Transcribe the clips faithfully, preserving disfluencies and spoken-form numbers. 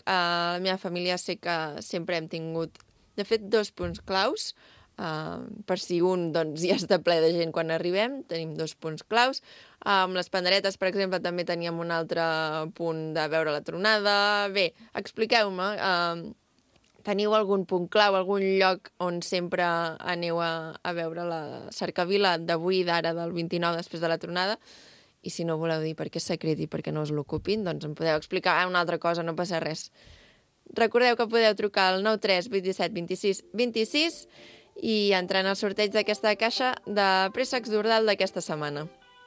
a la meva família sé que sempre hem tingut, de fet, dos punts claus, uh, per si un doncs, ja està ple de gent quan arribem, tenim dos punts claus. Uh, amb les panderetes, per exemple, també teníem un altre punt de veure la tronada. Bé, expliqueu-me, uh, teniu algun punt clau, algun lloc on sempre aneu a, a veure la cercavila d'avui, d'ara, del vint-i-nou, després de la tronada? I si no voleu dir perquè és secret i perquè no us l'ocupin, doncs em podeu explicar una altra cosa, no passa res. Recordeu que podeu trucar al nou tres vuit set dos sis dos sis i entrar en el sorteig d'aquesta caixa de préssecs d'Ordal d'aquesta setmana.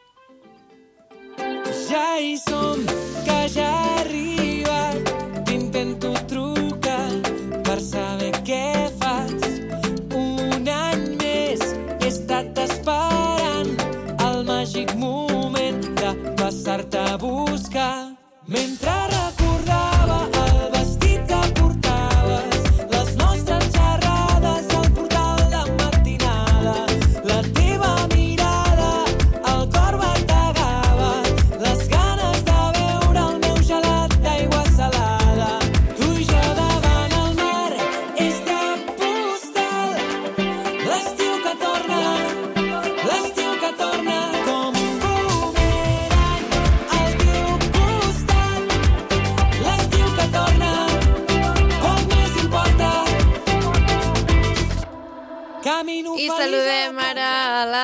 Ja hi som, que ja ha arribat, t'intento trucar per saber què fas. Un any més he estat esperant el màgic moment de passar-te a buscar. Mentre recordava el vestit que portaves, les nostres xerrades al portal de matinada, la teva mirada, el cor bategava.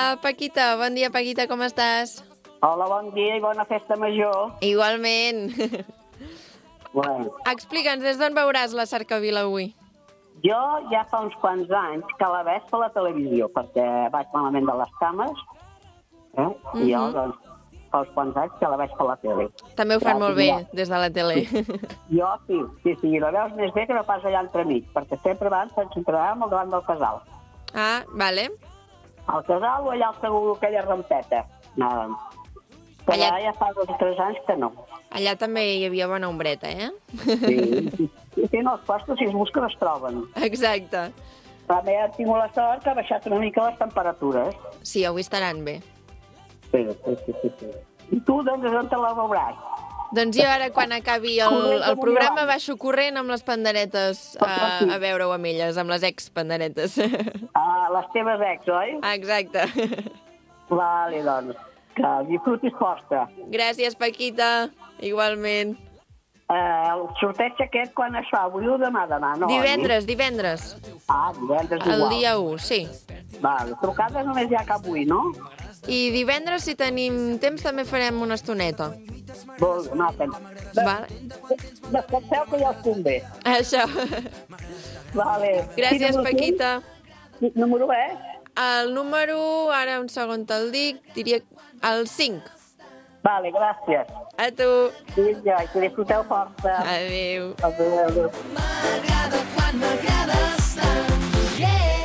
la Paquita. Bon dia, Paquita, com estàs? Hola, bon dia i bona festa major. Igualment. Bueno, Explica'ns, des d'on veuràs la cercavila avui? jo ja fa uns quants anys que la veig per la televisió, perquè vaig malament de les cames, eh? I jo, doncs, fa uns quants anys que la veig per la tele. També ho fan Ja, molt sí, bé, ja. des de la tele. Jo sí, sí, sí, la veus més bé que no pas allà entremig, perquè sempre abans ens centràvem al davant del casal. Ah, vale. Al casal o allà al segur, aquella rampeta. Anàvem. Però Allà- allà... ja fa dos o tres anys que no. Allà també hi havia bona ombreta, eh? Sí, sí, sí, sí, no, els postos, si es busquen, es troben. Exacte. També he tingut la sort que ha baixat una mica les temperatures. Sí, avui estaran bé. Sí, sí, sí, sí, sí. I tu, doncs, on te la veuràs? Doncs jo ara, quan acabi el, el programa, baixo corrent amb les panderetes a, a veure-ho amb elles, amb les ex-panderetes. Ah, les teves ex, oi? Exacte. Vale, doncs, que disfrutis força. Gràcies, Paquita. Igualment. Eh, el sorteig aquest quan es fa? Avui o demà? Demà, no? Divendres, divendres. Ah, divendres El igual. dia u, sí. Vale, trucades només hi ha cap avui, no? I divendres, si tenim temps, també farem una estoneta. Vol, no, ten... Vale. Descanseu que ja us convé. Això. Vale. Gràcies, Quin número Paquita. tens? Número és? El número, ara un segon te'l dic, diria el cinc. Vale, gràcies. A tu. Vinga, que disfruteu força. Adéu. Adéu, adéu. M'agrada quan m'agrades tant. Yeah.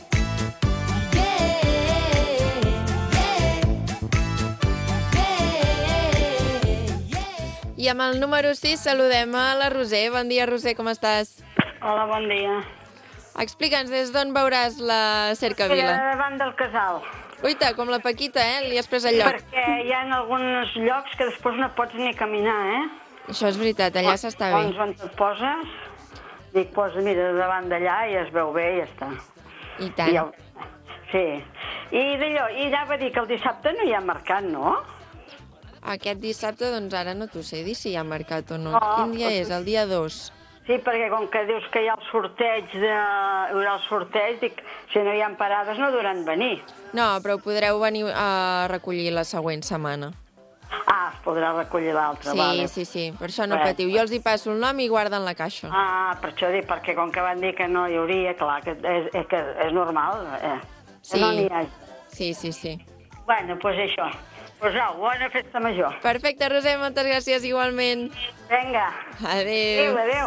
Yeah. Yeah. Yeah. I amb el número sis saludem a la Roser. Bon dia, Roser, com estàs? Hola, bon dia. Explica'ns des d'on veuràs la Era cercavila. davant del casal, Uita, com la Paquita, eh? Li has pres el lloc. perquè hi ha alguns llocs que després no pots ni caminar, eh? Això és veritat, allà s'està bé. Doncs on et poses, dic, posa, mira, davant d'allà i es veu bé i ja està. I I tant. el... Sí. I d'allò, i anava a dir que el dissabte no hi ha mercat, no? Aquest dissabte, doncs ara no t'ho sé dir si hi ha mercat o no. No, Quin dia és? El dia dos. Sí, perquè com que dius que hi ha el sorteig, de... hi haurà el sorteig, dic, si no hi ha parades no duran venir. No, però podreu venir a recollir la següent setmana. Ah, es podrà recollir l'altre, Sí, vale. sí, sí, per això no Bé. patiu. Jo els hi passo el nom i guarden la caixa. Ah, per això dic, perquè com que van dir que no hi hauria, clar, que és, és, que és normal, eh? Sí. Que no n'hi ha. Sí, sí, sí. Bueno, doncs pues això. Doncs pues au, bona festa major. Perfecte, Roser, moltes gràcies igualment. Vinga. Adéu. Adéu, adéu.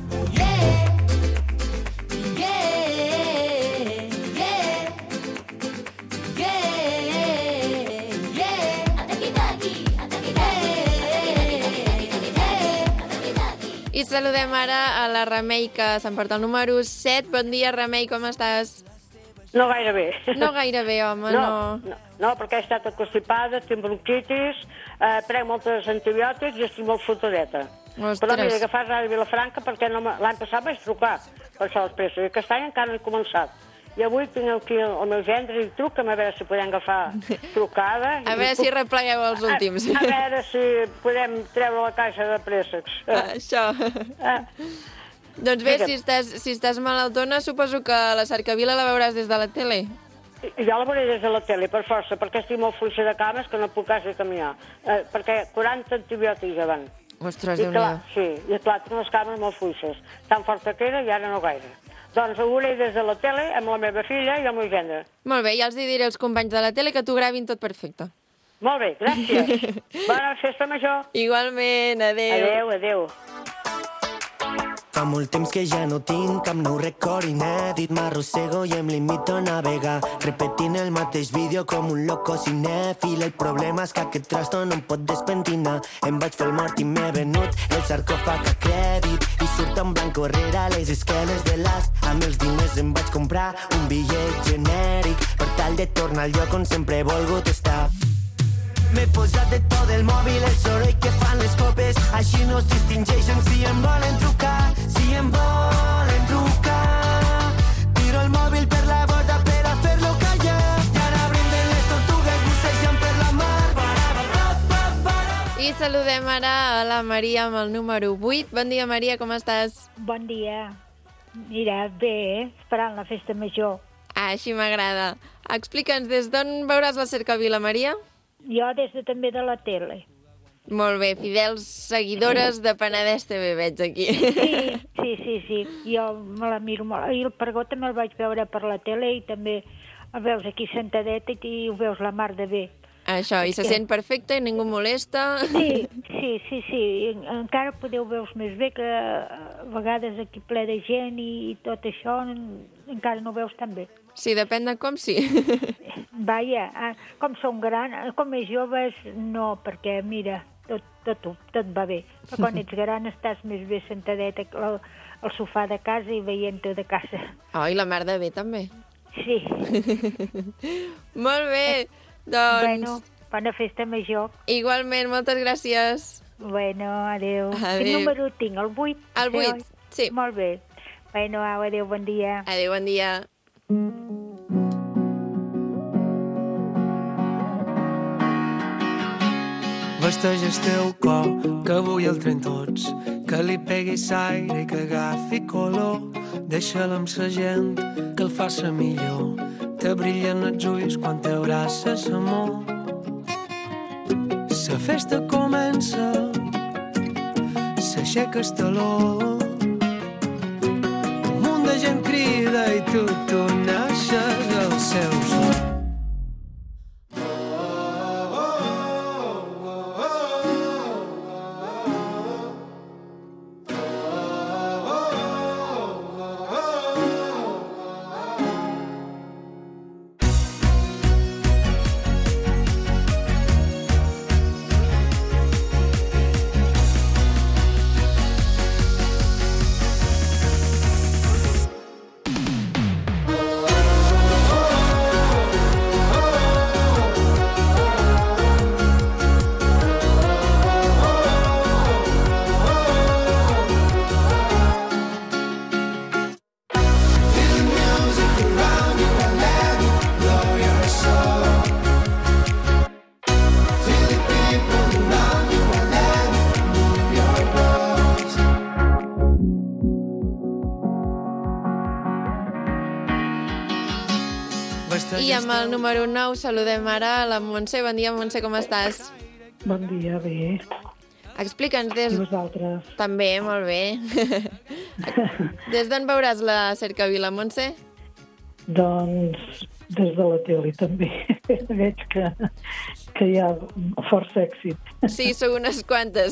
I saludem ara a la Remei, que s'emporta el número set. Bon dia, Remei, com estàs? No gaire bé. No gaire bé, home, no. no, no, perquè he estat constipada, tinc bronquitis, eh, prenc moltes antibiòtics i estic molt fotadeta. Ostres. Però mira, que fas Ràdio Vilafranca perquè no me- l'any passat vaig trucar per això els presos, i aquest any encara no he començat. I avui tinc aquí el, el meu gendre i truca'm a veure si podem agafar trucada. A veure si replegueu els últims. A, a veure si podem treure la caixa de préssecs. Això. Ah, Doncs bé, Digue'm. si estàs, si estàs malaltona, suposo que la cercavila la veuràs des de la tele. I jo la veuré des de la tele, per força, perquè estic molt fluixa de cames que no puc quasi caminar. Eh, perquè quaranta antibiòtics ja van. Ostres, I clar, Déu-n'hi-do. sí, i clar, tinc les cames molt fluixes. Tan forta que era i ara no gaire. Doncs ho veuré des de la tele amb la meva filla i el meu gendre. Molt bé, ja els hi diré als companys de la tele que t'ho gravin tot perfecte. Molt bé, gràcies. Bona festa major. Igualment, adéu. Adéu, adéu. Fa molt temps que ja no tinc cap nou record inèdit. M'arrossego i em limito a navegar, repetint el mateix vídeo com un loco cinèfil. El problema és que aquest trasto no em pot despentinar. Em vaig fer el mort i m'he venut el sarcòfag a crèdit i surt en blanc rere les esquenes de l'as. Amb els diners em vaig comprar un bitllet genèric per tal de tornar al lloc on sempre he volgut estar. M'he posat de tot el mòbil, el soroll que fan les copes, així no es distingeixen si em volen trucar, si em volen trucar. Tiro el mòbil per la borda per a fer-lo callar, i ara brinden les tortugues bussejant per la mar. I saludem ara a la Maria amb el número vuit. Bon dia, Maria, com estàs? Bon dia. Mira, bé, esperant la festa major. Ah, així m'agrada. Explica'ns, des d'on veuràs la cercavila, Maria? Jo des de també de la tele. Molt bé, fidels seguidores de Penedès T V veig aquí. Sí, sí, sí, sí. Jo me la miro molt. I el pregó també el vaig veure per la tele i també el veus aquí sentadeta i ho veus la mar de bé. Això, i se sent perfecte i ningú molesta. Sí, sí, sí, sí. Encara podeu veure més bé que a vegades aquí ple de gent i tot això encara no ho veus tan bé. Sí, depèn de com sí. Vaja, com són grans, com més joves, no, perquè mira, tot, tot, tot va bé. Però quan ets gran estàs més bé sentadet al, al sofà de casa i veient-ho de casa. Oh, i la mar de bé també. Sí. Molt bé. Doncs... Bueno, bona festa major. Igualment, moltes gràcies. Bueno, adeu. Adeu. Quin número tinc? El vuit? El vuit, sí. Molt bé. Bueno, au, adeu, bon dia. Adeu, bon dia. Vesteix el teu cor, que avui el tren tots, que li pegui l'aire i que agafi color. Deixa'l amb sa gent, que el faça millor. Te brillen els ulls quan t'abraces, amor. La festa comença, s'aixeca el taló. Un munt de gent crida i tu t'uneixes al seu son. I amb el número nou saludem ara la Montse. Bon dia, Montse, com estàs? Bon dia, bé. Explica'ns des... I vosaltres? També, molt bé. Des d'on veuràs la cercavila, Montse? Doncs des de la tele, també. Veig que, que hi ha força èxit. Sí, sou unes quantes.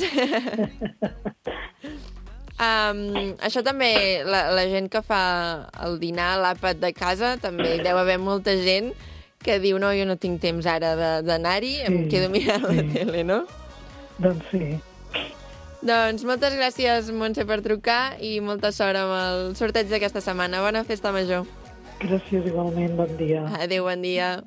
Um, això també, la, la gent que fa el dinar a l'àpat de casa, també hi deu haver molta gent que diu, no, jo no tinc temps ara d'anar-hi, sí, em quedo mirant sí. la tele, no? Doncs sí. Doncs moltes gràcies, Montse, per trucar i molta sort amb el sorteig d'aquesta setmana. Bona festa major. Gràcies igualment, bon dia. Adéu, bon dia.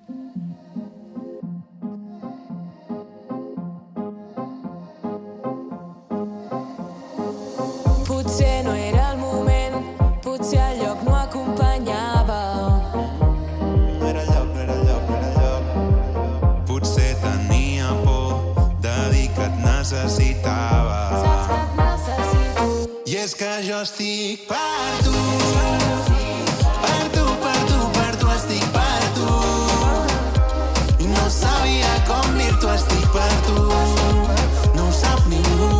Potser no era el moment, potser el lloc no acompanyava. No era el lloc, no era el lloc, no era el lloc. Potser tenia por de dir que et necessitava. Saps que et necessito. I és que jo estic per tu. Per tu, per tu, per tu estic per tu. I no sabia com dir-t'ho, estic per tu. No ho sap ningú.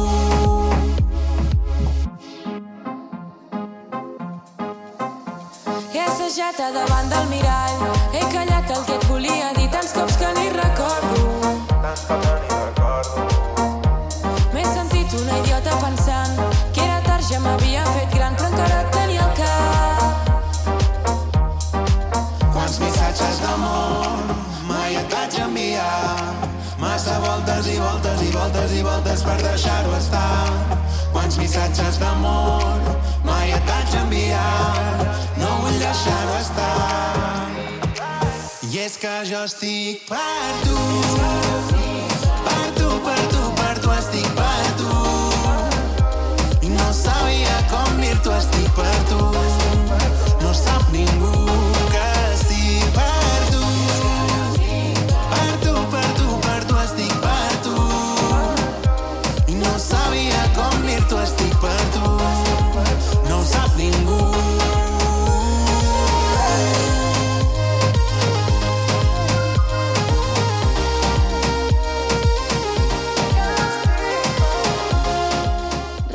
Assajat a davant del mirall, he callat el que et volia dir tants cops que ni recordo. Tants cops que ni recordo. M'he sentit una idiota pensant que era tard, ja m'havia fet gran, però encara et tenia al cap. Quants missatges d'amor mai et vaig enviar. Massa voltes i voltes i voltes i voltes per deixar-ho estar. Quants missatges d'amor mai et vaig enviar. No vull deixar-ho estar. I és que jo estic per tu. Per tu, per tu, per tu estic per tu. I no sabia com dir-t'ho, estic per tu. No sap ningú que estic per tu. Per tu, per tu, per tu estic per tu. I no sabia com dir-t'ho, estic per tu. No ho sap ningú.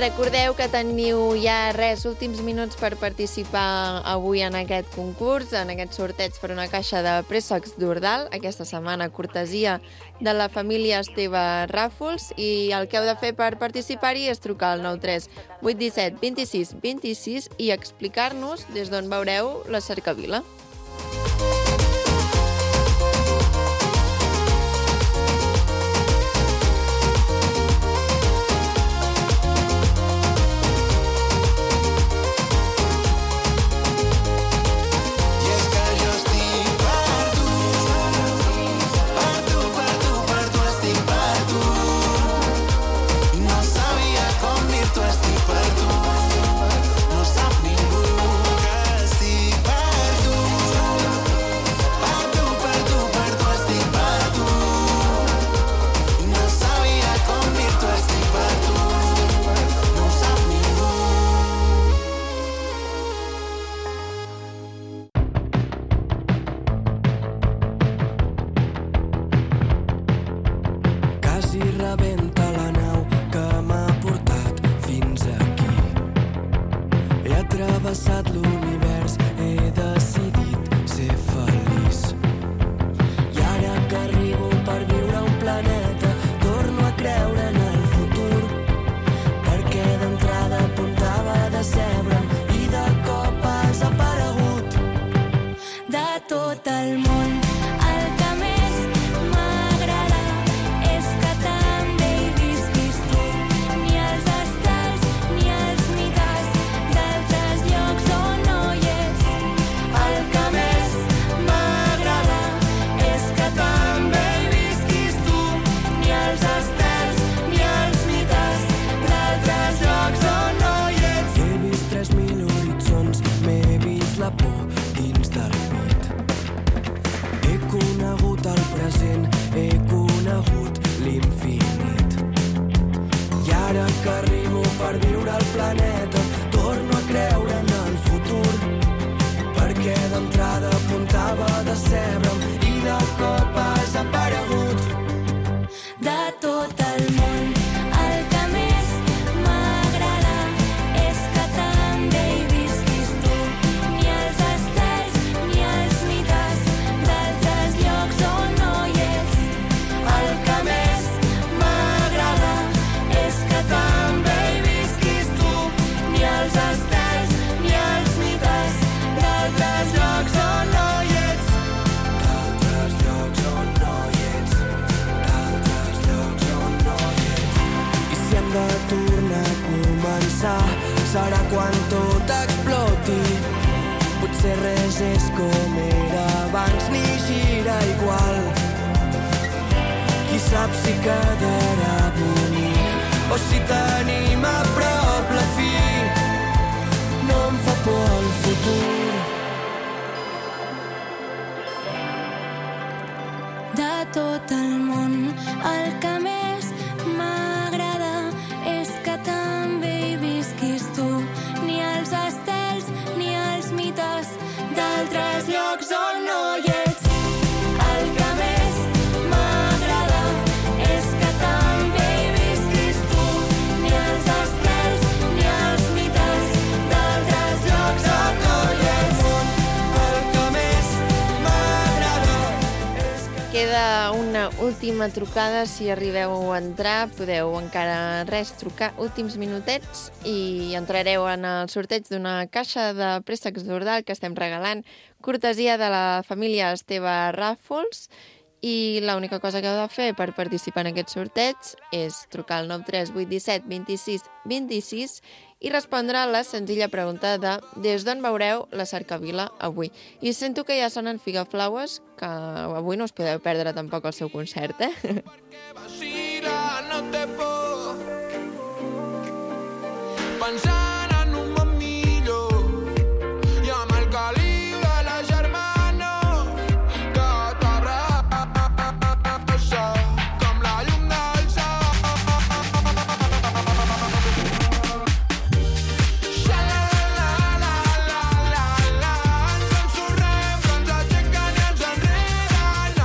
Recordeu que teniu ja res, últims minuts per participar avui en aquest concurs, en aquest sorteig per una caixa de préssecs d'Ordal, aquesta setmana cortesia de la família Esteve Ràfols, i el que heu de fer per participar-hi és trucar al nou tres vuit set vint sis vint sis i explicar-nos des d'on veureu la cercavila. Serà quan tot exploti. Potser res és com era abans ni gira igual. Qui sap si quedarà bonic o si tenim a prop la fi. No em fa por el futur. De tot el món, el que més m'agrada és que també hi visquis tu. Ni els estels ni els mites d'altres llocs on no hi ets. El que més m'agrada és que també hi visquis tu. Ni els estels ni els mites d'altres llocs on no hi ets. El que més m'agrada és que... Queda una última trucada, si arribeu a entrar, podeu encara res trucar, últims minutets, i entrareu en el sorteig d'una caixa de préssecs d'Ordal que estem regalant, cortesia de la família Esteve Ràfols, i l'única cosa que heu de fer per participar en aquest sorteig és trucar al nou tres vuit set vint sis vint sis i respondre a la senzilla pregunta de des d'on veureu la cercavila avui. I sento que ja sonen Figaflaues, que avui no us podeu perdre tampoc el seu concert, eh? No té por pensant en un món millor i amb el caliu de la germana que t'abraça com la llum del sol. Xa-la-la-la-la-la-la, ens ensorrem, que ens aixequen i ens enreden.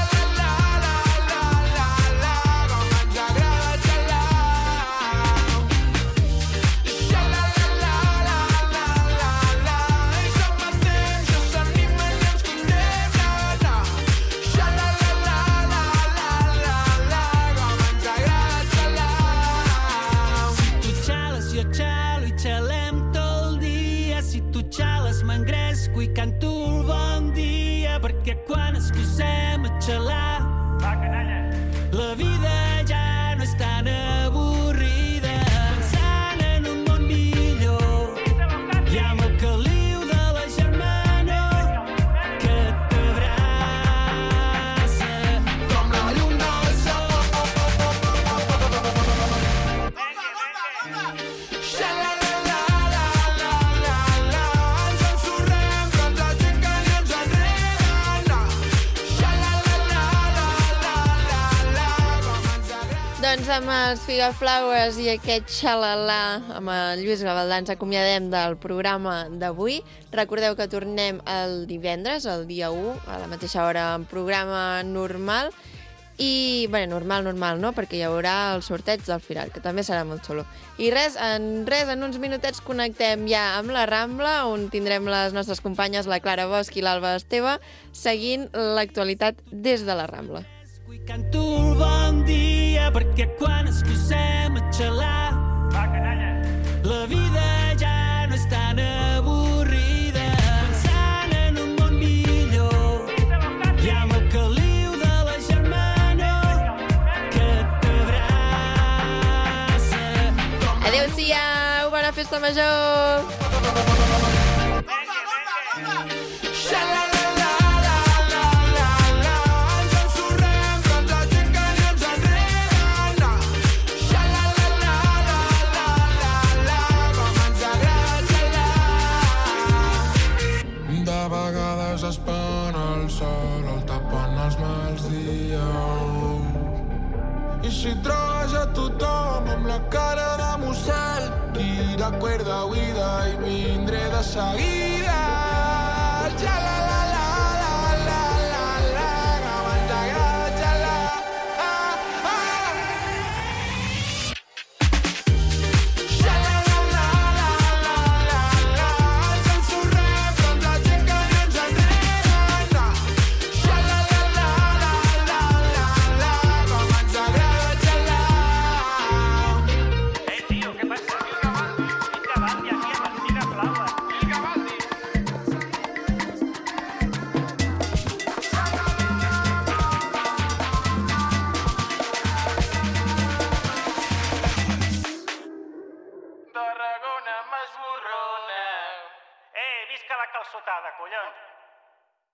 Xa-la-la-la-la-la-la, com ens agrada xalar. ens posem a xalar. Va, canalla. La vida ja no és tan avorrida. Pensant en un món millor i amb el caliu de la germanor que t'abraça com la llum del sol. Xa-la-la-la-la-la-la-la, ens ensorrem, però ens aixequen i ens enreden. Xa-la-la-la-la-la-la, com ens agrada. Doncs amb els Figaflaues i aquest xalalà amb el Lluís Gavaldà ens acomiadem del programa d'avui. Recordeu que tornem el divendres, el dia u, a la mateixa hora, en programa normal. I, bé, normal, normal, no? Perquè hi haurà el sorteig del Firal, que també serà molt xulo. I res, en res, en uns minutets connectem ja amb la Rambla, on tindrem les nostres companyes, la Clara Bosch i l'Alba Esteve, seguint l'actualitat des de la Rambla. Avui canto el bon dia perquè quan ens posem a xalar, va, canalla, la vida ja no és tan avorrida. Pensant en un món millor i amb el caliu de la germanor que t'abraça com la Adéu-siau, bona festa major! Xa-la-la-la-la-la-la, ens ensorrem, però ens aixequen i ens enreden. Xa-la-la-la-la-la-la, com ens agrada xalar. De vegades es pon el sol, el tapen els mals dies. I si trobes a tothom amb la cara de mossèn, tira cuerda huida i vindré de seguida. Ja la la la la la la la, com ens agrada xalar. Ah, ah. Ja la la la la la la la, ens ensorrem, però ens aixequen i ens enreden. Ja la la la la la la la, com ens agrada xalar. Eh, tio, què passa? Vinga, va, ja, ja, Martina Flava. Tarragona m'esborrona. Eh, visca la calçotada, collons!